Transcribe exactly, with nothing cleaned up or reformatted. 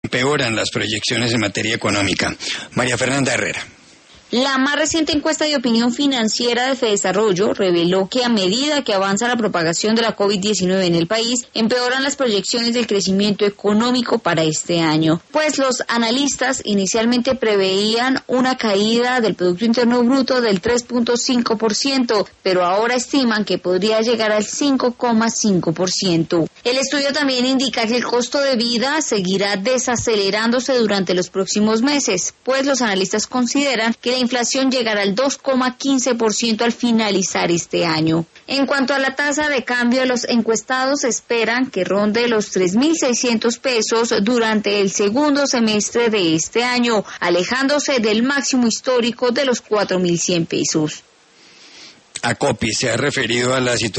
empeoran las proyecciones en materia económica. María Fernanda Herrera. La más reciente encuesta de opinión financiera de Fedesarrollo reveló que a medida que avanza la propagación de la COVID diecinueve en el país, empeoran las proyecciones del crecimiento económico para este año, pues los analistas inicialmente preveían una caída del Producto Interno Bruto del tres punto cinco por ciento, pero ahora estiman que podría llegar al cinco coma cinco por ciento. El estudio también indica que el costo de vida seguirá desacelerándose durante los próximos meses, pues los analistas consideran que la inflación llegará al dos coma quince por ciento al finalizar este año. En cuanto a la tasa de cambio, los encuestados esperan que ronde los tres mil seiscientos pesos durante el segundo semestre de este año, alejándose del máximo histórico de los cuatro mil cien pesos. Acopi se ha referido a la situación